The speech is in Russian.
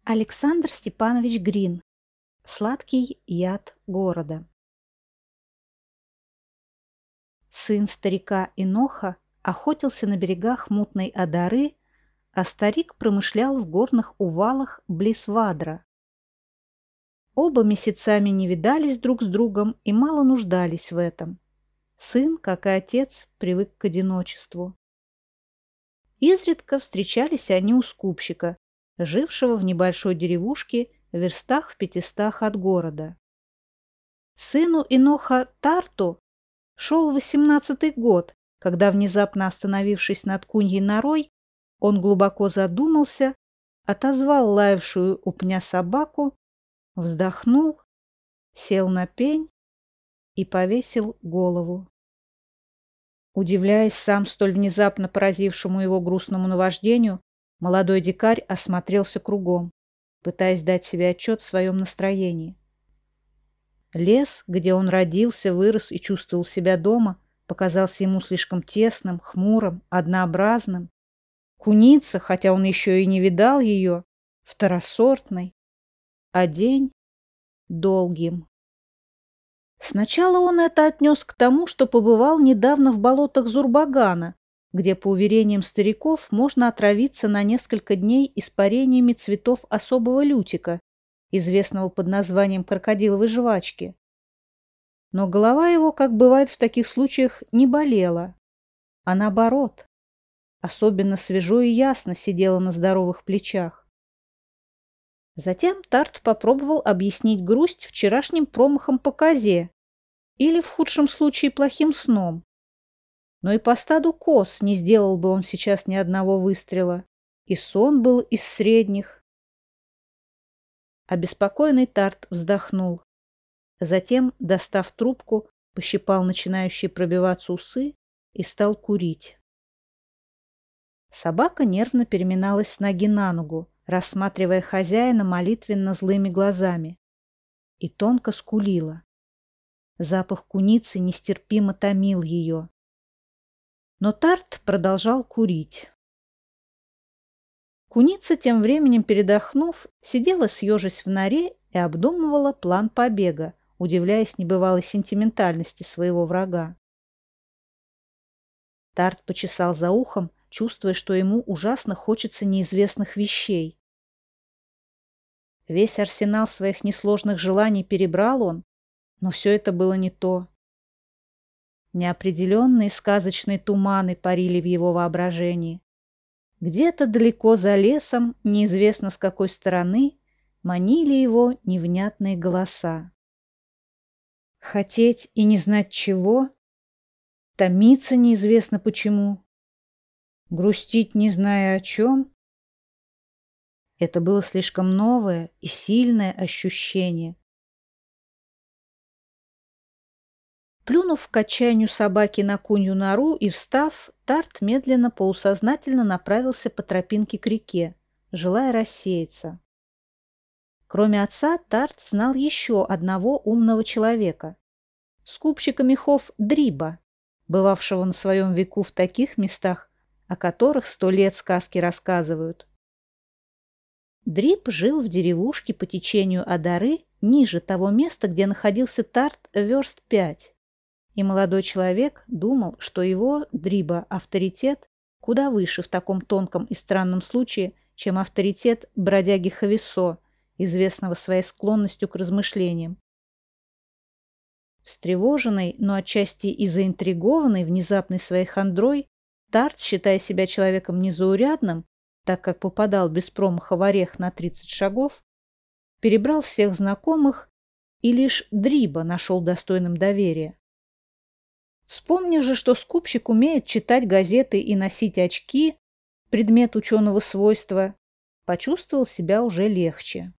Александр Степанович Грин. Сладкий яд города. Сын старика Иноха охотился на берегах мутной Адары, а старик промышлял в горных увалах близ Вадра. Оба месяцами не видались друг с другом и мало нуждались в этом. Сын, как и отец, привык к одиночеству. Изредка встречались они у скупщика, жившего в небольшой деревушке в верстах в 500 от города. Сыну Иноха Тарту шел 18-й год, когда, внезапно остановившись над Куньей норой, он глубоко задумался, отозвал лаявшую у пня собаку, вздохнул, сел на пень и повесил голову. Удивляясь сам столь внезапно поразившему его грустному наваждению, молодой дикарь осмотрелся кругом, пытаясь дать себе отчет в своем настроении. Лес, где он родился, вырос и чувствовал себя дома, показался ему слишком тесным, хмурым, однообразным. Куница, хотя он еще и не видал ее, второсортной, а день долгим. Сначала он это отнес к тому, что побывал недавно в болотах Зурбагана, где, по уверениям стариков, можно отравиться на несколько дней испарениями цветов особого лютика, известного под названием крокодиловой жвачки. Но голова его, как бывает в таких случаях, не болела, а наоборот, особенно свежо и ясно сидела на здоровых плечах. Затем Тарт попробовал объяснить грусть вчерашним промахом по козе или, в худшем случае, плохим сном. Но и по стаду коз не сделал бы он сейчас ни одного выстрела, и сон был из средних. Обеспокоенный Тарт вздохнул. Затем, достав трубку, пощипал начинающие пробиваться усы и стал курить. Собака нервно переминалась с ноги на ногу, рассматривая хозяина молитвенно злыми глазами, и тонко скулила. Запах куницы нестерпимо томил ее. Но Тарт продолжал курить. Куница, тем временем передохнув, сидела съежась в норе и обдумывала план побега, удивляясь небывалой сентиментальности своего врага. Тарт почесал за ухом, чувствуя, что ему ужасно хочется неизвестных вещей. Весь арсенал своих несложных желаний перебрал он, но все это было не то. Неопределенные сказочные туманы парили в его воображении. Где-то далеко за лесом, неизвестно с какой стороны, манили его невнятные голоса. Хотеть и не знать чего, томиться неизвестно почему, грустить не зная о чем. Это было слишком новое и сильное ощущение. Плюнув к отчаянию собаки на Кунью нору и встав, Тарт медленно, полусознательно направился по тропинке к реке, желая рассеяться. Кроме отца, Тарт знал еще одного умного человека — скупщика мехов Дриба, бывавшего на своем веку в таких местах, о которых 100 лет сказки рассказывают. Дриб жил в деревушке по течению Адары ниже того места, где находился Тарт, верст 5. И молодой человек думал, что его, Дриба, авторитет куда выше в таком тонком и странном случае, чем авторитет бродяги Хависо, известного своей склонностью к размышлениям. Встревоженный, но отчасти и заинтригованный внезапной своей хандрой, Тарт, считая себя человеком незаурядным, так как попадал без промаха в орех на 30 шагов, перебрал всех знакомых и лишь Дриба нашел достойным доверия. Вспомнив же, что скупщик умеет читать газеты и носить очки, предмет ученого свойства, почувствовал себя уже легче.